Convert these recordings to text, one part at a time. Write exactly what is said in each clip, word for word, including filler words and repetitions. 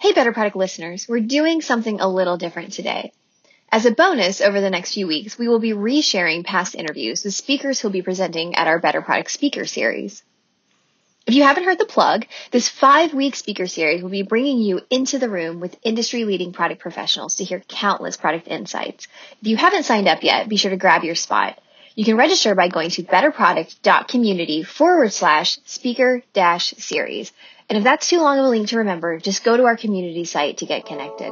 Hey, Better Product listeners, we're doing something a little different today. As a bonus, over the next few weeks, we will be resharing past interviews with speakers who'll be presenting at our Better Product Speaker Series. If you haven't heard the plug, this five-week speaker series will be bringing you into the room with industry-leading product professionals to hear countless product insights. If you haven't signed up yet, be sure to grab your spot. You can register by going to betterproduct.community forward slash speaker dash series. And if that's too long of a link to remember, just go to our community site to get connected.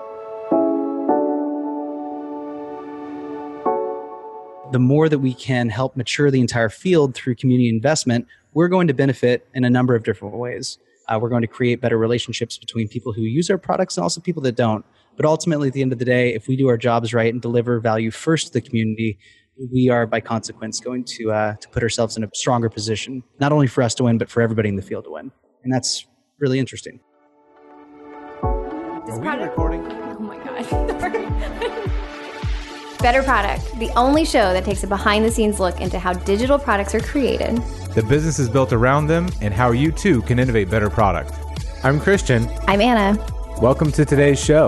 The more that we can help mature the entire field through community investment, we're going to benefit in a number of different ways. Uh, we're going to create better relationships between people who use our products and also people that don't. But ultimately, at the end of the day, if we do our jobs right and deliver value first to the community, we are, by consequence, going to uh, to put ourselves in a stronger position, not only for us to win, but for everybody in the field to win. And that's really interesting. This Are we product- recording? Oh my God. Better Product, the only show that takes a behind-the-scenes look into how digital products are created, the business is built around them, and how you too can innovate better product. I'm Christian. I'm Anna. Welcome to today's show.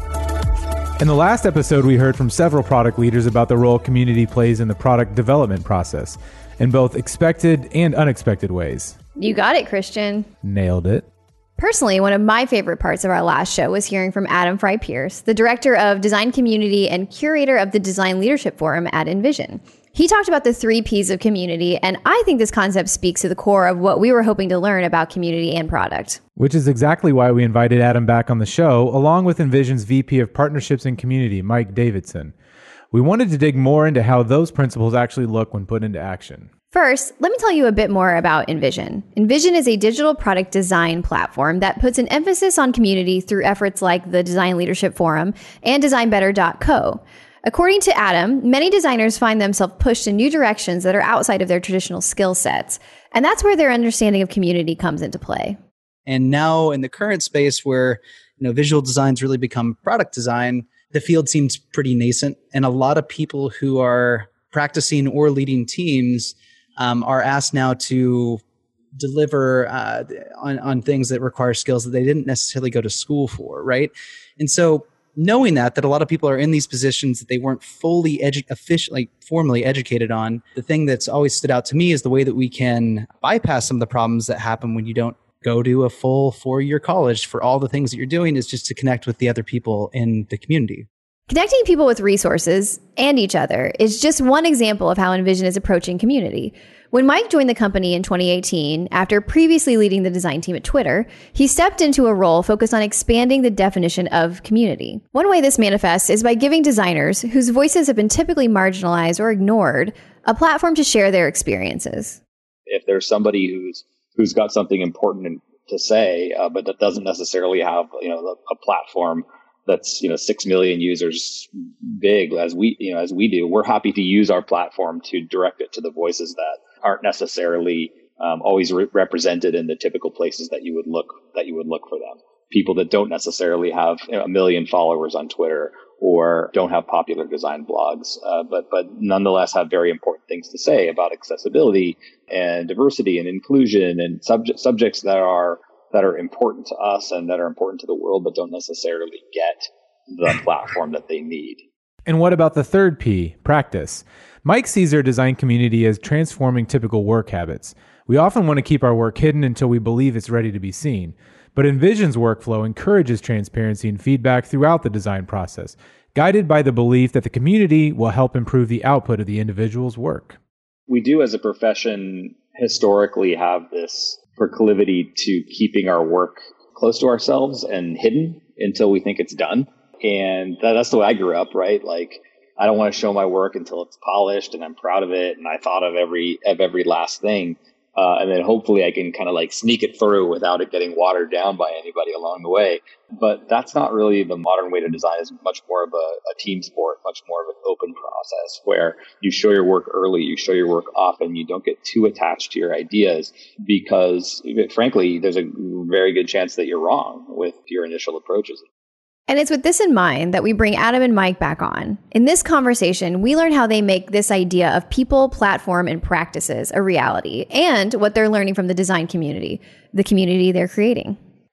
In the last episode, we heard from several product leaders about the role community plays in the product development process in both expected and unexpected ways. You got it, Christian. Nailed it. Personally, one of my favorite parts of our last show was hearing from Adam Fry-Pierce, the director of design community and curator of the Design Leadership Forum at Envision. He talked about the three P's of community, and I think this concept speaks to the core of what we were hoping to learn about community and product. Which is exactly why we invited Adam back on the show, along with Envision's V P of Partnerships and Community, Mike Davidson. We wanted to dig more into how those principles actually look when put into action. First, let me tell you a bit more about Envision. Envision is a digital product design platform that puts an emphasis on community through efforts like the Design Leadership Forum and design better dot co. According to Adam, many designers find themselves pushed in new directions that are outside of their traditional skill sets. And that's where their understanding of community comes into play. And now in the current space where, you know, visual design's really become product design, the field seems pretty nascent. And a lot of people who are practicing or leading teams um, are asked now to deliver uh, on, on things that require skills that they didn't necessarily go to school for, right? And so knowing that, that a lot of people are in these positions that they weren't fully edu- officially, formally educated on, the thing that's always stood out to me is the way that we can bypass some of the problems that happen when you don't go to a full four-year college for all the things that you're doing is just to connect with the other people in the community. Connecting people with resources and each other is just one example of how Envision is approaching community. When Mike joined the company in twenty eighteen, after previously leading the design team at Twitter, he stepped into a role focused on expanding the definition of community. One way this manifests is by giving designers, whose voices have been typically marginalized or ignored, a platform to share their experiences. If there's somebody who's who's got something important to say, uh, but that doesn't necessarily have, you know, a platform that's, you know, six million users big as we, you know, as we do, we're happy to use our platform to direct it to the voices that aren't necessarily um, always re- represented in the typical places that you would look, that you would look for them. People that don't necessarily have, you know, a million followers on Twitter or don't have popular design blogs, uh, but, but nonetheless have very important things to say about accessibility and diversity and inclusion and subject, subjects that are that are important to us and that are important to the world, but don't necessarily get the platform that they need. And what about the third P, practice? Mike sees our design community as transforming typical work habits. We often want to keep our work hidden until we believe it's ready to be seen. But Envision's workflow encourages transparency and feedback throughout the design process, guided by the belief that the community will help improve the output of the individual's work. We do as a profession historically have this proclivity to keeping our work close to ourselves and hidden until we think it's done. And that, that's the way I grew up, right? Like, I don't want to show my work until it's polished and I'm proud of it and I thought of every of every last thing. Uh, and then hopefully I can kind of like sneak it through without it getting watered down by anybody along the way. But that's not really the modern way to design. It's much more of a, a team sport, much more of an open process where you show your work early, you show your work often, you don't get too attached to your ideas because, frankly, there's a very good chance that you're wrong with your initial approaches. And it's with this in mind that we bring Adam and Mike back on. In this conversation, we learn how they make this idea of people, platform, and practices a reality, and what they're learning from the design community, the community they're creating.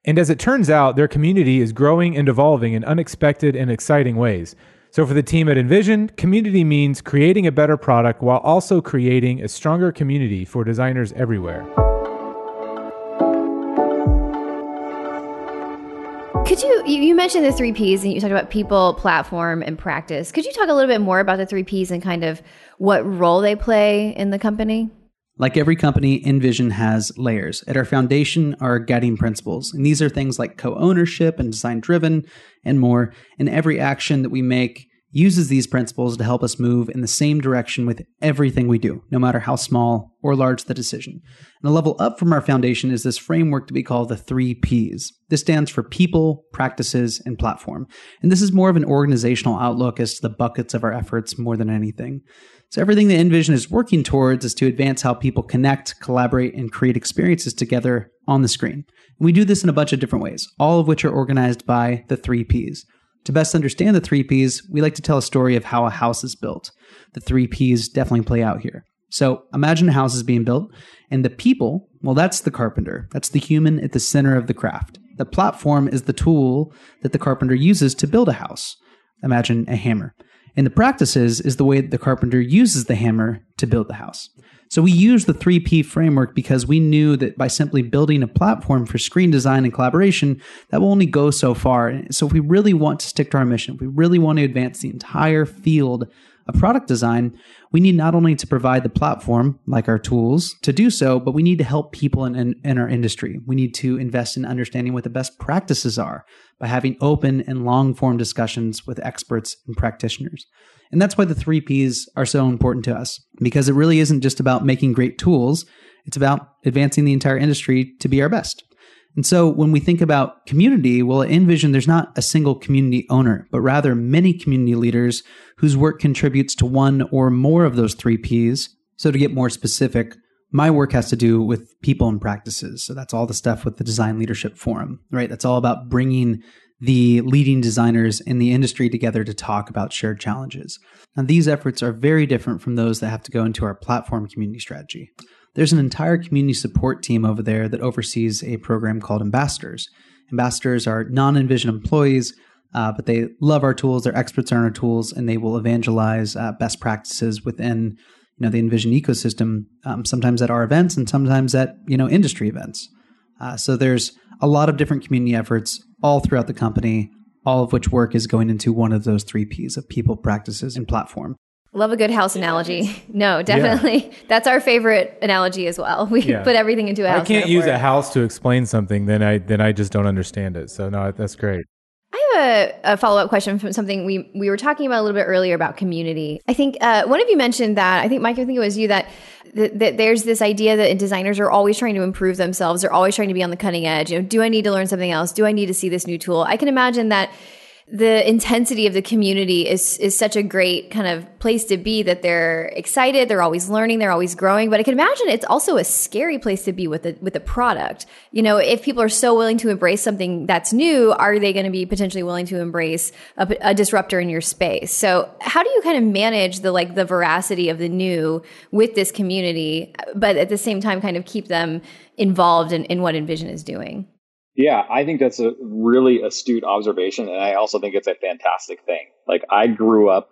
And as it turns out, their community is growing and evolving in unexpected and exciting ways. So for the team at InVision, community means creating a better product while also creating a stronger community for designers everywhere. Could you, you mentioned the three Ps and you talked about people, platform, and practice. Could you talk a little bit more about the three Ps and kind of what role they play in the company? Like every company, InVision has layers. At our foundation are guiding principles. And these are things like co-ownership and design-driven and more. And every action that we make uses these principles to help us move in the same direction with everything we do, no matter how small or large the decision. And a level up from our foundation is this framework that we call the three Ps. This stands for people, practices, and platform. And this is more of an organizational outlook as to the buckets of our efforts more than anything. So everything that InVision is working towards is to advance how people connect, collaborate, and create experiences together on the screen. And we do this in a bunch of different ways, all of which are organized by the three Ps. To best understand the three Ps, we like to tell a story of how a house is built. The three Ps definitely play out here. So imagine a house is being built, and the people, well, that's the carpenter. That's the human at the center of the craft. The platform is the tool that the carpenter uses to build a house. Imagine a hammer. And the practices is the way that the carpenter uses the hammer to build the house. So we use the three P framework because we knew that by simply building a platform for screen design and collaboration, that will only go so far. So if we really want to stick to our mission, if we really want to advance the entire field of product design, we need not only to provide the platform, like our tools, to do so, but we need to help people in, in, in our industry. We need to invest in understanding what the best practices are by having open and long-form discussions with experts and practitioners. And that's why the three Ps are so important to us, because it really isn't just about making great tools. It's about advancing the entire industry to be our best. And so when we think about community, well, at InVision, there's not a single community owner, but rather many community leaders whose work contributes to one or more of those three Ps. So to get more specific, my work has to do with people and practices. So that's all the stuff with the Design Leadership Forum, right? That's all about bringing the leading designers in the industry together to talk about shared challenges. Now, these efforts are very different from those that have to go into our platform community strategy. There's an entire community support team over there that oversees a program called Ambassadors. Ambassadors are non-InVision employees, uh, but they love our tools, they're experts on our tools, and they will evangelize uh, best practices within you know, the InVision ecosystem, um, sometimes at our events and sometimes at you know industry events. Uh, so there's a lot of different community efforts all throughout the company, all of which work is going into one of those three Ps of people, practices, and platform. Love a good house analogy. No, definitely. Yeah. That's our favorite analogy as well. We yeah. put everything into a house. I can't metaphor. use a house to explain something, then I then I just don't understand it. So no, that's great. I have a, a follow-up question from something we, we were talking about a little bit earlier about community. I think uh, one of you mentioned that, I think, Mike, I think it was you, that, that, that there's this idea that designers are always trying to improve themselves. They're always trying to be on the cutting edge. You know, do I need to learn something else? Do I need to see this new tool? I can imagine that the intensity of the community is is such a great kind of place to be, that they're excited, they're always learning, they're always growing. But I can imagine it's also a scary place to be with the with the product. You know, if people are so willing to embrace something that's new, are they going to be potentially willing to embrace a, a disruptor in your space? So how do you kind of manage the like the veracity of the new with this community, but at the same time kind of keep them involved in, in what InVision is doing? Yeah, I think that's a really astute observation. And I also think it's a fantastic thing. Like, I grew up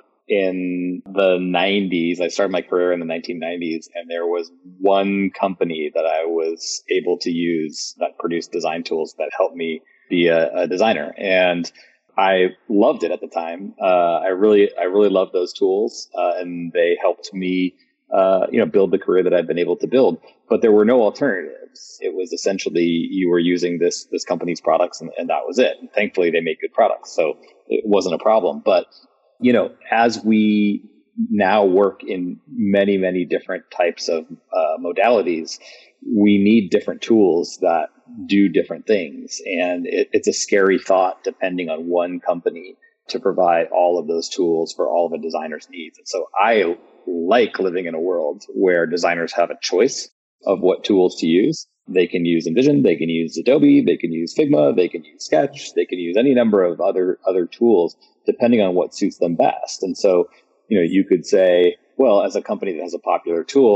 in the nineties. I started my career in the nineteen nineties, and there was one company that I was able to use that produced design tools that helped me be a, a designer. And I loved it at the time. Uh, I really, I really loved those tools, uh, and they helped me Uh, you know, build the career that I've been able to build. But there were no alternatives. It was essentially you were using this this company's products, and, and that was it. And thankfully, they make good products, so it wasn't a problem. But you know, as we now work in many many different types of uh, modalities, we need different tools that do different things, and it, it's a scary thought depending on one company to provide all of those tools for all of a designer's needs. And so I like living in a world where designers have a choice of what tools to use. They can use InVision, they can use Adobe, they can use Figma, they can use Sketch, they can use any number of other other tools depending on what suits them best. And so, you know, you could say, well, as a company that has a popular tool,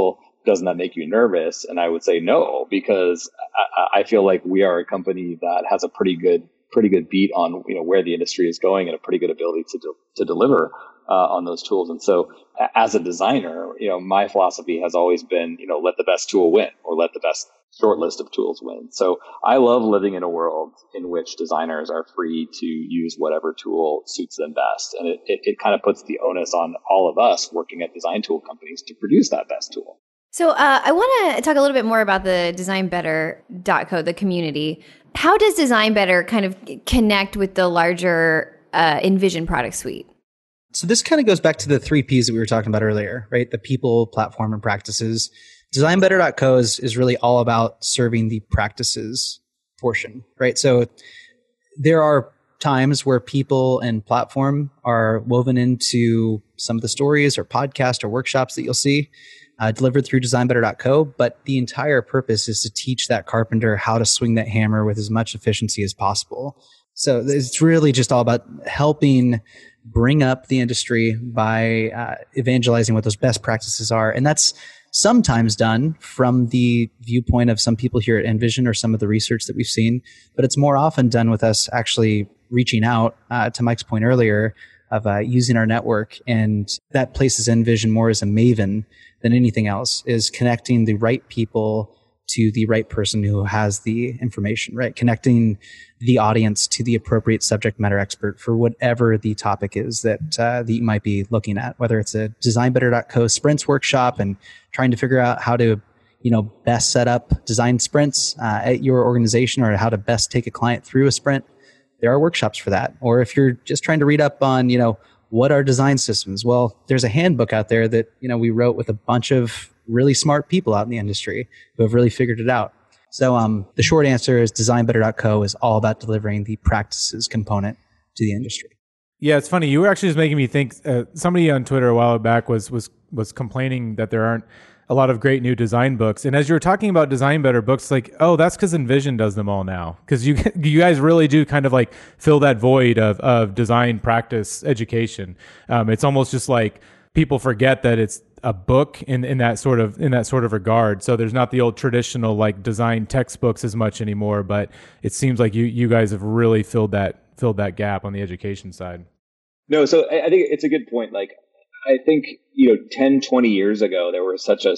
doesn't that make you nervous? And I would say no, because I, I feel like we are a company that has a pretty good, pretty good beat on, you know, where the industry is going and a pretty good ability to, de- to deliver uh, on those tools. And so as a designer, you know, my philosophy has always been, you know, let the best tool win, or let the best short list of tools win. So I love living in a world in which designers are free to use whatever tool suits them best. And it, it, it kind of puts the onus on all of us working at design tool companies to produce that best tool. So uh, I want to talk a little bit more about the design better dot co, the community. How does Design Better kind of connect with the larger uh, InVision product suite? So this kind of goes back to the three Ps that we were talking about earlier, right? The people, platform, and practices. Design Better dot co is, is really all about serving the practices portion, right? So there are times where people and platform are woven into some of the stories or podcasts or workshops that you'll see uh, delivered through Design Better dot co. But the entire purpose is to teach that carpenter how to swing that hammer with as much efficiency as possible. So it's really just all about helping bring up the industry by uh, evangelizing what those best practices are. And that's sometimes done from the viewpoint of some people here at InVision or some of the research that we've seen, but it's more often done with us actually reaching out uh, to Mike's point earlier of uh, using our network. And that places InVision more as a maven than anything else, is connecting the right people to the right person who has the information, right? Connecting the audience to the appropriate subject matter expert for whatever the topic is that, uh, that you might be looking at, whether it's a Design Better dot co sprints workshop and trying to figure out how to, you know, best set up design sprints uh, at your organization, or how to best take a client through a sprint. There are workshops for that. Or if you're just trying to read up on, you know, what are design systems? Well, there's a handbook out there that, you know, we wrote with a bunch of really smart people out in the industry who have really figured it out. So um, the short answer is Design Better dot co is all about delivering the practices component to the industry. Yeah, it's funny. You were actually just making me think. Uh, somebody on Twitter a while back was was was complaining that there aren't a lot of great new design books. And as you were talking about Design Better books, like, oh, that's because InVision does them all now. Because you you guys really do kind of like fill that void of of design practice education. Um, it's almost just like people forget that it's a book in, in that sort of in that sort of regard. So there's not the old traditional like design textbooks as much anymore. But it seems like you you guys have really filled that filled that gap on the education side. No, so I, I think it's a good point. Like, I think, you know, ten, twenty years ago, there was such a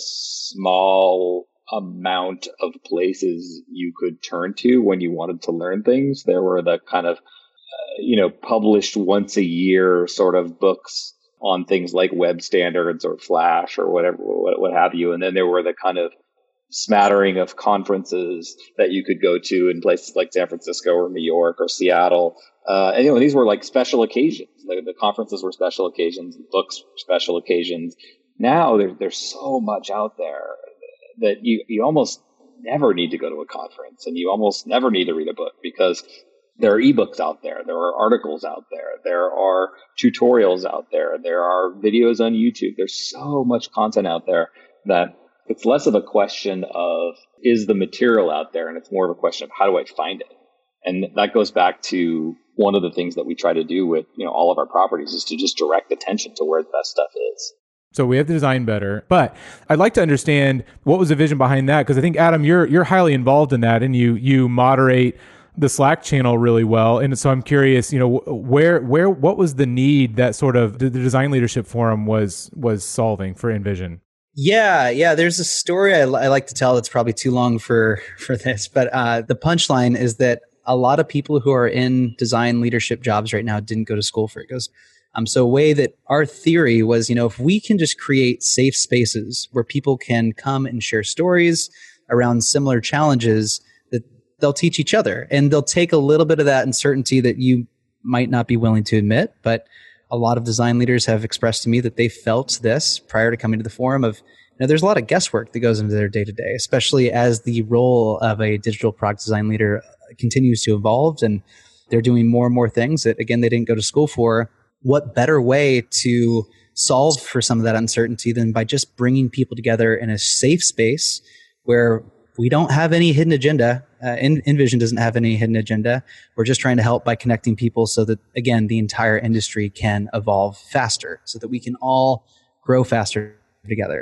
small amount of places you could turn to when you wanted to learn things. There were the kind of, uh, you know, published once a year sort of books on things like web standards or Flash or whatever, what, what have you. And then there were the kind of smattering of conferences that you could go to in places like San Francisco or New York or Seattle. Uh, and, you know, these were like special occasions. The, the conferences were special occasions, the books were special occasions. Now there, there's so much out there that you, you almost never need to go to a conference, and you almost never need to read a book, because there are ebooks out there. There are articles out there. There are tutorials out there. There are videos on YouTube. There's so much content out there that it's less of a question of, is the material out there? And it's more of a question of, how do I find it? And that goes back to one of the things that we try to do with, you know, all of our properties, is to just direct attention to where the best stuff is. So we have to design better, but I'd like to understand what was the vision behind that, because I think, Adam, you're you're highly involved in that, and you you moderate the Slack channel really well. And so I'm curious, you know, where where what was the need that sort of the Design Leadership Forum was was solving for InVision? Yeah, yeah. There's a story I, I like to tell that's probably too long for for this, but uh, the punchline is that a lot of people who are in design leadership jobs right now didn't go to school for it. It goes, um, so a way that our theory was, you know, if we can just create safe spaces where people can come and share stories around similar challenges, that they'll teach each other, and they'll take a little bit of that uncertainty that you might not be willing to admit. But a lot of design leaders have expressed to me that they felt this prior to coming to the forum of, you know, there's a lot of guesswork that goes into their day to day, especially as the role of a digital product design leader continues to evolve, and they're doing more and more things that, again, they didn't go to school for. What better way to solve for some of that uncertainty than by just bringing people together in a safe space where we don't have any hidden agenda. Uh, In, InVision doesn't have any hidden agenda. We're just trying to help by connecting people so that, again, the entire industry can evolve faster, so that we can all grow faster together.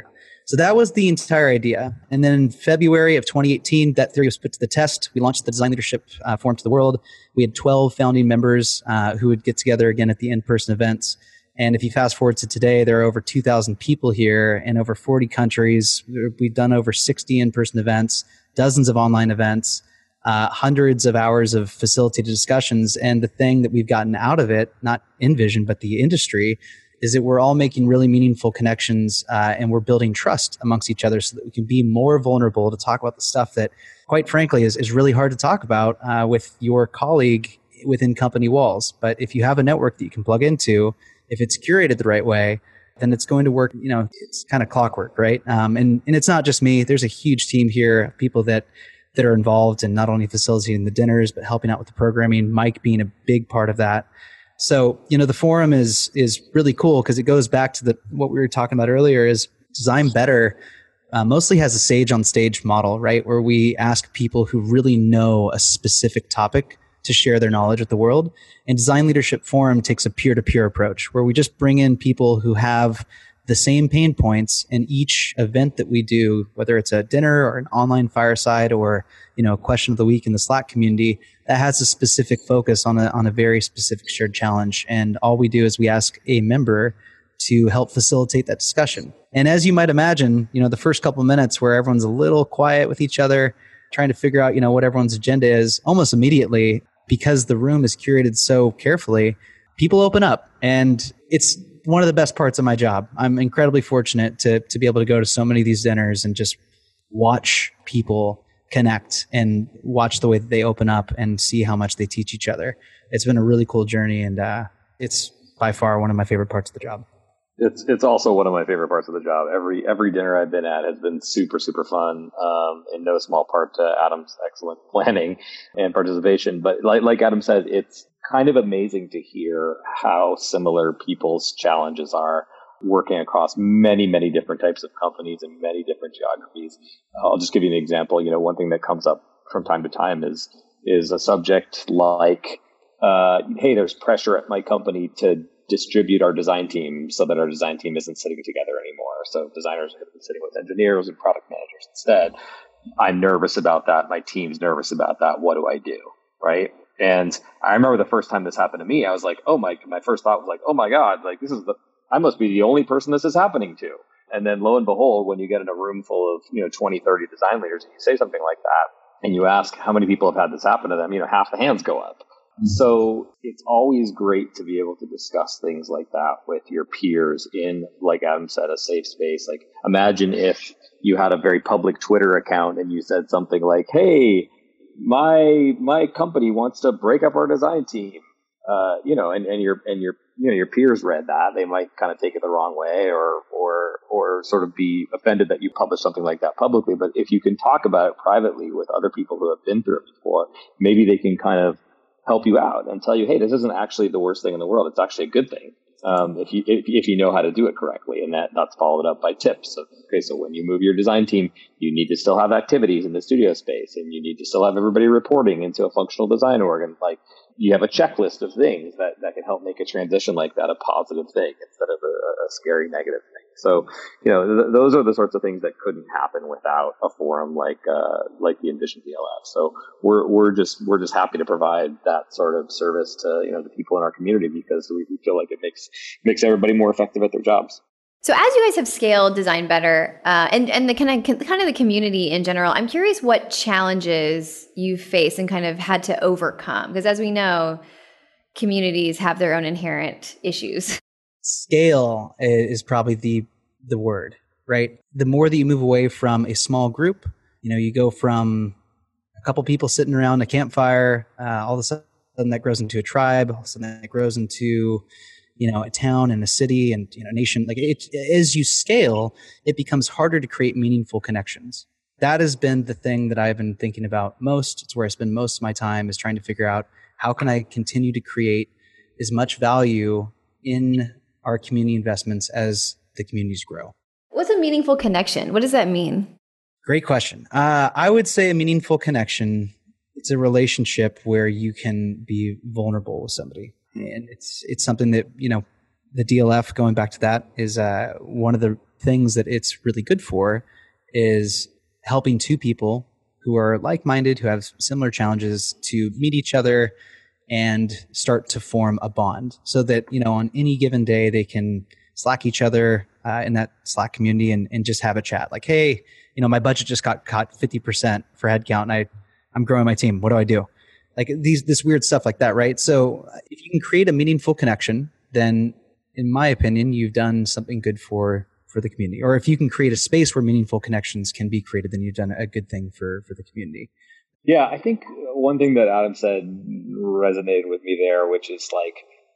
So that was the entire idea. And then in February of twenty eighteen, that theory was put to the test. We launched the Design Leadership uh, Forum to the world. We had twelve founding members uh, who would get together again at the in-person events. And if you fast forward to today, there are over two thousand people here in over forty countries. We've done over sixty in-person events, dozens of online events, uh, hundreds of hours of facilitated discussions. And the thing that we've gotten out of it, not InVision, but the industry, is that we're all making really meaningful connections uh, and we're building trust amongst each other so that we can be more vulnerable to talk about the stuff that, quite frankly, is, is really hard to talk about uh, with your colleague within company walls. But if you have a network that you can plug into, if it's curated the right way, then it's going to work. You know, it's kind of clockwork, right? Um, and, and it's not just me. There's a huge team here, people that, that are involved in not only facilitating the dinners, but helping out with the programming, Mike being a big part of that. So, you know, the forum is is really cool because it goes back to the what we were talking about earlier is Design Better uh, mostly has a sage on stage model, right? Where we ask people who really know a specific topic to share their knowledge with the world. And Design Leadership Forum takes a peer-to-peer approach where we just bring in people who have the same pain points, and each event that we do, whether it's a dinner or an online fireside or, you know, a question of the week in the Slack community, that has a specific focus on a, on a very specific shared challenge. And all we do is we ask a member to help facilitate that discussion. And as you might imagine, you know, the first couple of minutes where everyone's a little quiet with each other, trying to figure out, you know, what everyone's agenda is, almost immediately, because the room is curated so carefully, people open up. And it's one of the best parts of my job. I'm incredibly fortunate to to be able to go to so many of these dinners and just watch people connect and watch the way that they open up and see how much they teach each other. It's been a really cool journey, and uh, it's by far one of my favorite parts of the job. It's it's also one of my favorite parts of the job. Every every dinner I've been at has been super, super fun, um, in no small part to Adam's excellent planning and participation. But like like Adam said, it's kind of amazing to hear how similar people's challenges are working across many, many different types of companies and many different geographies. I'll just give you an example. You know, one thing that comes up from time to time is is a subject like, uh, hey, there's pressure at my company to distribute our design team so that our design team isn't sitting together anymore. So designers are sitting with engineers and product managers instead. I'm nervous about that. My team's nervous about that. What do I do? Right. And I remember the first time this happened to me, I was like, oh my, my first thought was like, oh my God, like this is the, I must be the only person this is happening to. And then lo and behold, when you get in a room full of, you know, twenty, thirty design leaders and you say something like that and you ask how many people have had this happen to them, you know, half the hands go up. So it's always great to be able to discuss things like that with your peers in, like Adam said, a safe space. Like imagine if you had a very public Twitter account and you said something like, hey, my my company wants to break up our design team. Uh, you know, and, and your and your you know your peers read that. They might kind of take it the wrong way or or or sort of be offended that you publish something like that publicly. But if you can talk about it privately with other people who have been through it before, maybe they can kind of help you out and tell you, hey, this isn't actually the worst thing in the world. It's actually a good thing. Um, if you if, if you know how to do it correctly, and that that's followed up by tips. So, okay, so when you move your design team, you need to still have activities in the studio space, and you need to still have everybody reporting into a functional design org, and like you have a checklist of things that that can help make a transition like that a positive thing instead of a, a scary negative thing. So, you know, th- those are the sorts of things that couldn't happen without a forum like uh, like the InVision D L F. So we're we're just we're just happy to provide that sort of service to, you know, the people in our community because we, we feel like it makes makes everybody more effective at their jobs. So as you guys have scaled Design Better uh, and and the kind of kind of the community in general, I'm curious what challenges you faced and kind of had to overcome, because as we know, communities have their own inherent issues. Scale is probably the the word, right? The more that you move away from a small group, you know, you go from a couple people sitting around a campfire, uh, all of a sudden that grows into a tribe, all of a sudden that grows into, you know, a town and a city and, you know, a nation. Like it, as you scale, it becomes harder to create meaningful connections. That has been the thing that I've been thinking about most. It's where I spend most of my time, is trying to figure out how can I continue to create as much value in our community investments as the communities grow. What's a meaningful connection? What does that mean? Great question. Uh, I would say a meaningful connection, it's a relationship where you can be vulnerable with somebody. And it's it's something that, you know, the D L F, going back to that, is uh, one of the things that it's really good for is helping two people who are like-minded, who have similar challenges, to meet each other and start to form a bond so that, you know, on any given day, they can Slack each other uh, in that Slack community and, and just have a chat like, hey, you know, my budget just got cut fifty percent for headcount and I, I'm growing my team. What do I do? Like these, this weird stuff like that, right? So if you can create a meaningful connection, then in my opinion, you've done something good for, for the community. Or if you can create a space where meaningful connections can be created, then you've done a good thing for, for the community. Yeah, I think one thing that Adam said resonated with me there, which is like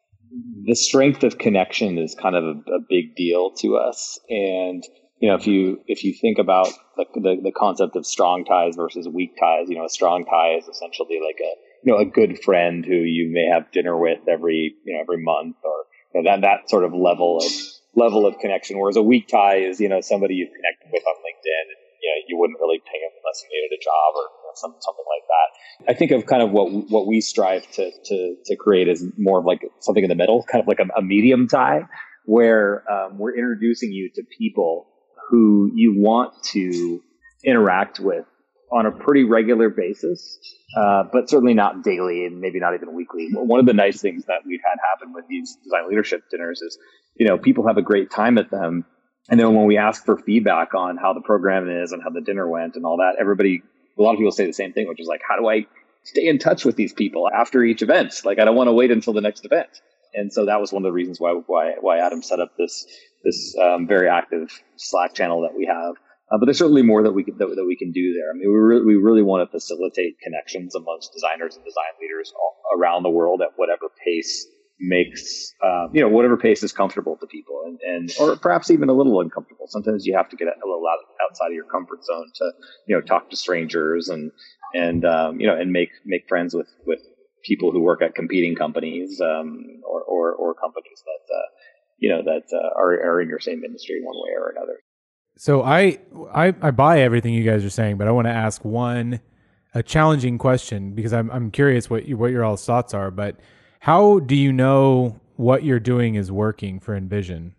the strength of connection is kind of a, a big deal to us. And, you know, if you, if you think about the, the, the concept of strong ties versus weak ties, you know, a strong tie is essentially like a, you know, a good friend who you may have dinner with every, you know, every month, or you know, that, that sort of level of, level of connection. Whereas a weak tie is, you know, somebody you've connected with on LinkedIn and, you know, you wouldn't really ping them unless you needed a job or you know, some, something like that. I think of kind of what, what we strive to, to, to create is more of like something in the middle, kind of like a, a medium tie, where um, we're introducing you to people who you want to interact with on a pretty regular basis, uh, but certainly not daily and maybe not even weekly. One of the nice things that we've had happen with these design leadership dinners is, you know, people have a great time at them. And then when we ask for feedback on how the program is and how the dinner went and all that, everybody, a lot of people say the same thing, which is like, how do I stay in touch with these people after each event? Like, I don't want to wait until the next event. And so that was one of the reasons why, why, why Adam set up this, this um, very active Slack channel that we have. Uh, but there's certainly more that we can, that, that we can do there. I mean, we really, we really want to facilitate connections amongst designers and design leaders all around the world at whatever pace makes, um, you know, whatever pace is comfortable to people, and, and, or perhaps even a little uncomfortable. Sometimes you have to get a little out, outside of your comfort zone to, you know, talk to strangers and, and, um, you know, and make, make friends with, with people who work at competing companies, um, or, or, or companies that, uh, you know, that, uh, are, are in your same industry one way or another. So I, I, I buy everything you guys are saying, but I want to ask one, a challenging question, because I'm, I'm curious what you, what your all's thoughts are, but how do you know what you're doing is working for Envision?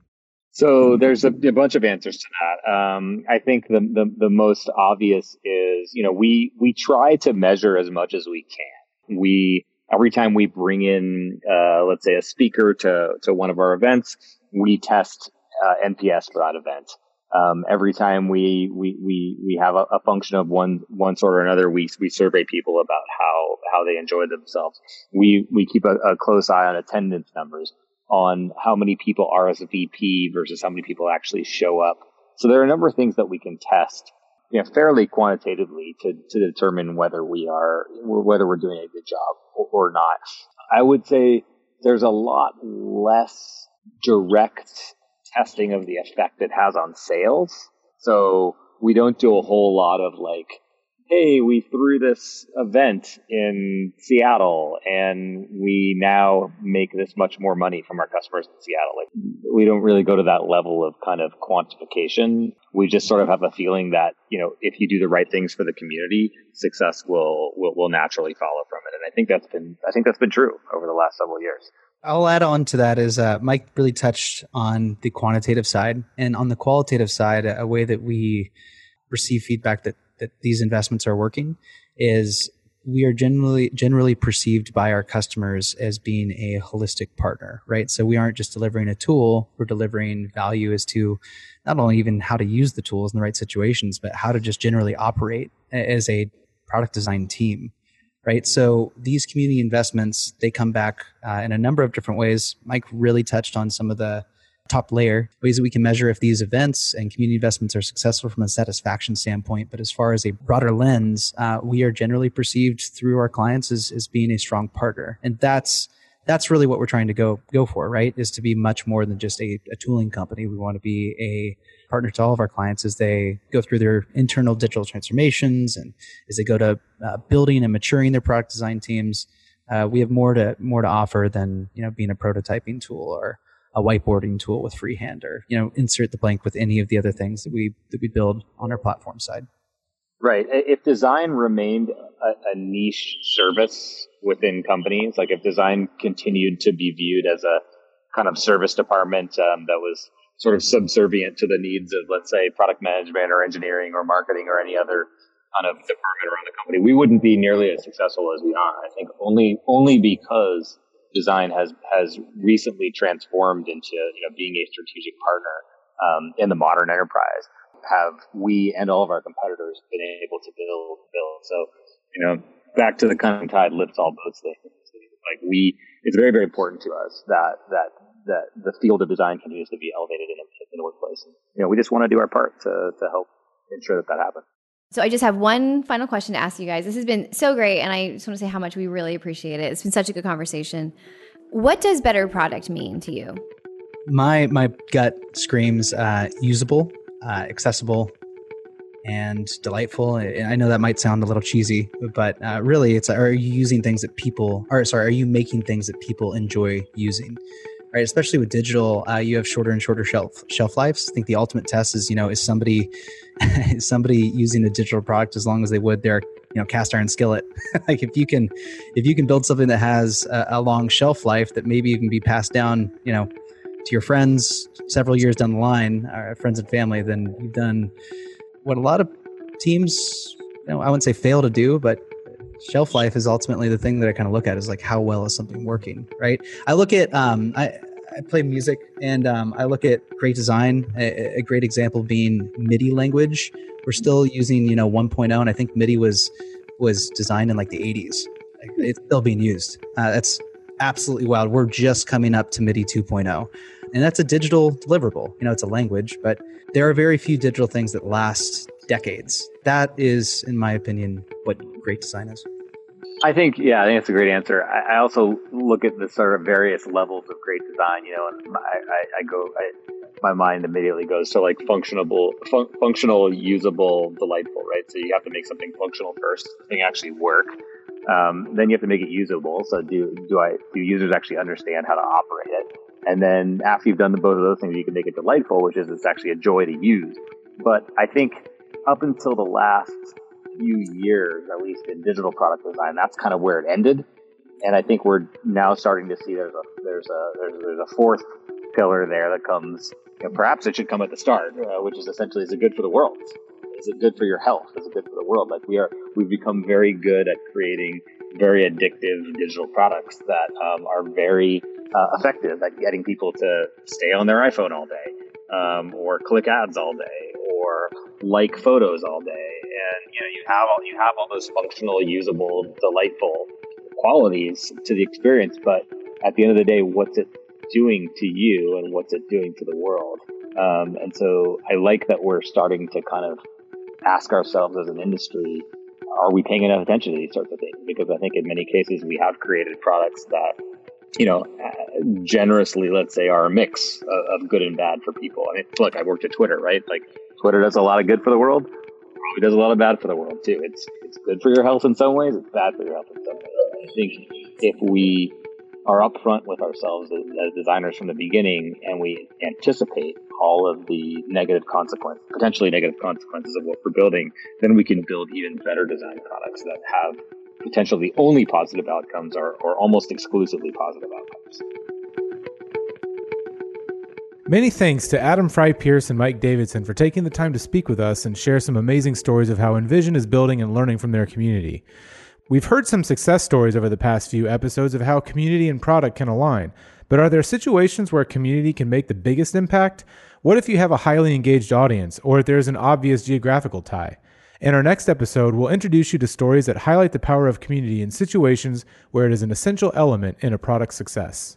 So there's a, a bunch of answers to that. Um, I think the, the the most obvious is, you know, we we try to measure as much as we can. We every time we bring in, uh, let's say, a speaker to to one of our events, we test uh, N P S for that event. Um, every time we, we, we, we have a, a function of one, one sort or another, we, we survey people about how, how they enjoy themselves. We, we keep a, a close eye on attendance numbers, on how many people R S V P versus how many people actually show up. So there are a number of things that we can test, you know, fairly quantitatively to, to determine whether we are, whether we're doing a good job or, or not. I would say there's a lot less direct testing of the effect it has on sales. So we don't do a whole lot of like, hey, we threw this event in Seattle and we now make this much more money from our customers in Seattle. Like, we don't really go to that level of kind of quantification. We just sort of have a feeling that, you know, if you do the right things for the community, success will, will, will naturally follow from it. And I think that's been, I think that's been true over the last several years. I'll add on to that is uh, Mike really touched on the quantitative side, and on the qualitative side, a way that we receive feedback that, that these investments are working is we are generally generally perceived by our customers as being a holistic partner, right? So we aren't just delivering a tool, we're delivering value as to not only even how to use the tools in the right situations, but how to just generally operate as a product design team. Right. So these community investments, they come back uh, in a number of different ways. Mike really touched on some of the top layer ways that we can measure if these events and community investments are successful from a satisfaction standpoint. But as far as a broader lens, uh, we are generally perceived through our clients as, as being a strong partner. And that's that's really what we're trying to go go for, right? Is to be much more than just a, a tooling company. We want to be a partner to all of our clients as they go through their internal digital transformations and as they go to uh, building and maturing their product design teams. Uh, we have more to more to offer than, you know, being a prototyping tool or a whiteboarding tool with freehand, or, you know, insert the blank with any of the other things that we that we build on our platform side. Right. If design remained a, a niche service within companies, like if design continued to be viewed as a kind of service department um, that was sort of subservient to the needs of, let's say, product management or engineering or marketing or any other kind of department around the company, we wouldn't be nearly as successful as we are. I think only only because design has has recently transformed into you know being a strategic partner um, in the modern enterprise have we and all of our competitors been able to build build. So you know back to the kind of tide lifts all boats thing. Like we, it's very very important to us that that that the field of design continues to be elevated in, in the workplace. And, you know we just want to do our part to to help ensure that that happens. So I just have one final question to ask you guys. This has been so great, and I just want to say how much we really appreciate it. It's been such a good conversation. What does better product mean to you? My my gut screams uh, usable, uh, accessible, and delightful. And I know that might sound a little cheesy, but uh, really, it's are you using things that people, or sorry, are you making things that people enjoy using? Right, especially with digital, uh, you have shorter and shorter shelf shelf lives. I think the ultimate test is, you know, is somebody is somebody using a digital product as long as they would their, you know, cast iron skillet. Like if you can, if you can build something that has a, a long shelf life that maybe you can be passed down, you know, to your friends several years down the line, or friends and family, then you've done what a lot of teams, you know, I wouldn't say fail to do, but shelf life is ultimately the thing that I kind of look at is like, how well is something working, right? I look at, um, I, I play music and um, I look at great design, a, a great example being MIDI language. We're still using, you know, one point oh, and I think MIDI was was designed in like the eighties. Like, it's still being used. Uh, that's absolutely wild. We're just coming up to MIDI two point oh. And that's a digital deliverable. You know, it's a language, but there are very few digital things that last decades. That is, in my opinion, what great design is. I think, yeah, I think that's a great answer. I, I also look at the sort of various levels of great design, you know, and I, I, I go, I, my mind immediately goes to like functional, fun, functional, usable, delightful, right? So you have to make something functional first, the thing actually work. Um, then you have to make it usable. So do, do I, do users actually understand how to operate it? And then after you've done the, both of those things, you can make it delightful, which is it's actually a joy to use. But I think up until the last few years, at least in digital product design, that's kind of where it ended. And I think we're now starting to see there's a there's a there's, there's a fourth pillar there that comes. You know, perhaps it should come at the start, uh, which is essentially: is it good for the world? Is it good for your health? Is it good for the world? Like we are, we've become very good at creating very addictive digital products that um, are very uh, effective at getting people to stay on their iPhone all day, um, or click ads all day, or like photos all day. And you know, you have all you have all those functional, usable, delightful qualities to the experience. But at the end of the day, what's it doing to you, and what's it doing to the world? Um, and so, I like that we're starting to kind of ask ourselves as an industry: are we paying enough attention to these sorts of things? Because I think in many cases we have created products that, you know, generously, let's say, are a mix of, of good and bad for people. I mean, look, I worked at Twitter, right? Like Twitter does a lot of good for the world. It does a lot of bad for the world too. It's it's good for your health in some ways. It's bad for your health in some ways. I think if we are upfront with ourselves as, as designers from the beginning, and we anticipate all of the negative consequences, potentially negative consequences of what we're building, then we can build even better design products that have potentially only positive outcomes, or, or almost exclusively positive outcomes. Many thanks to Adam Fry-Pierce and Mike Davidson for taking the time to speak with us and share some amazing stories of how InVision is building and learning from their community. We've heard some success stories over the past few episodes of how community and product can align, but are there situations where community can make the biggest impact? What if you have a highly engaged audience, or if there's an obvious geographical tie? In our next episode, we'll introduce you to stories that highlight the power of community in situations where it is an essential element in a product's success.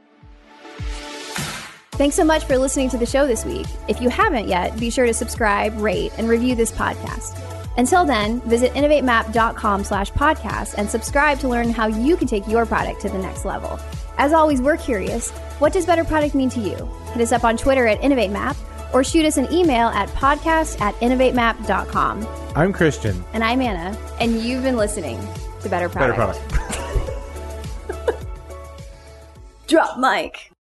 Thanks so much for listening to the show this week. If you haven't yet, be sure to subscribe, rate, and review this podcast. Until then, visit innovatemap.com slash podcast and subscribe to learn how you can take your product to the next level. As always, we're curious. What does better product mean to you? Hit us up on Twitter at InnovateMap or shoot us an email at podcast at innovatemap dot com. I'm Christian. And I'm Anna. And you've been listening to Better Product. Better Product. Drop mic.